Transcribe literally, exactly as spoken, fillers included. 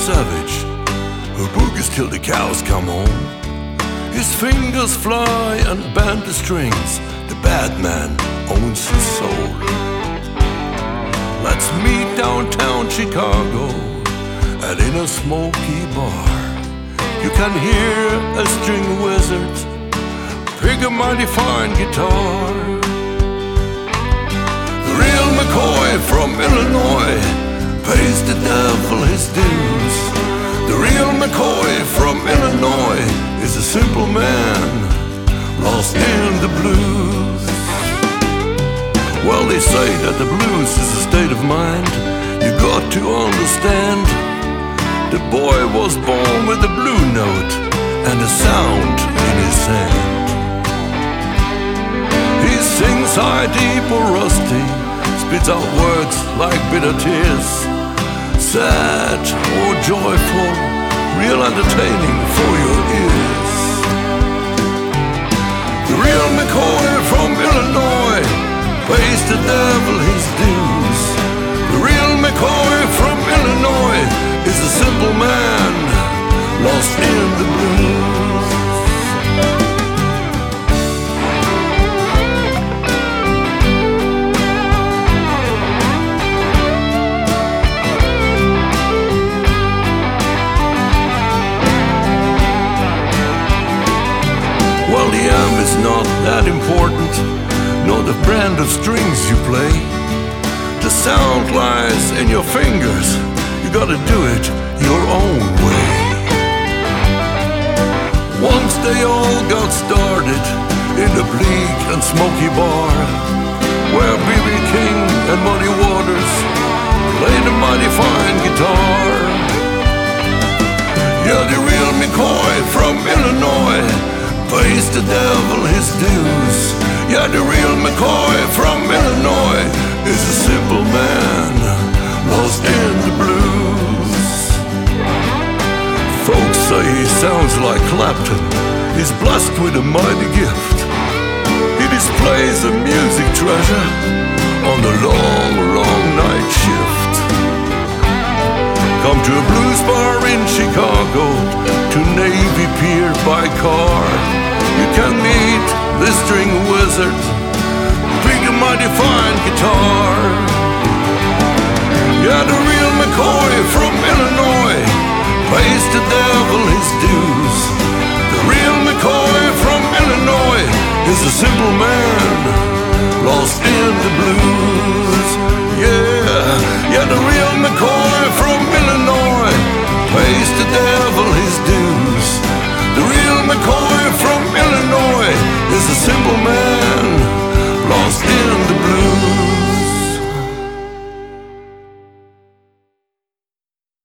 savage who boogies till the cows come home. His fingers fly and bend the strings. The bad man owns his soul. Let's meet downtown Chicago and in a smoky bar. You can hear a string wizard pick a mighty fine guitar. The real McCoy from Illinois pays the devil his dues. The real McCoy from Illinois is a simple man lost in the blues. Well, they say that the blues is a state of mind. You got to understand, the boy was born with a blue note and a sound in his hand. He sings high, deep or rusty, spits out words like bitter tears. Sad or joyful, real entertaining for your ears. The real McCoy from Illinois pays the devil his dues. The real McCoy from Illinois is a simple man lost in the blues. Well, the amp is not that important, nor the brand of strings you play. The sound lies in your fingers. You gotta do it your own way. Once they all got started in the bleak and smoky bar, where B B King and Muddy Waters played a mighty fine guitar. Yeah, the real McCoy from Illinois pays the devil his dues. Yeah, the real McCoy from Illinois is a simple man lost in the blues. Folks say he sounds like Clapton. He's blessed with a mighty gift. He displays a music treasure on the long, long night shift. Come to a blues bar in Chicago, to Navy Pier by car. You can meet the string wizard, pick a mighty fine guitar. Yeah, the real McCoy from Illinois pays the devil his dues. The real McCoy from Illinois is a simple man lost in the blues. Yeah, yeah, the real McCoy from Illinois pays the devil his dues. The real McCoy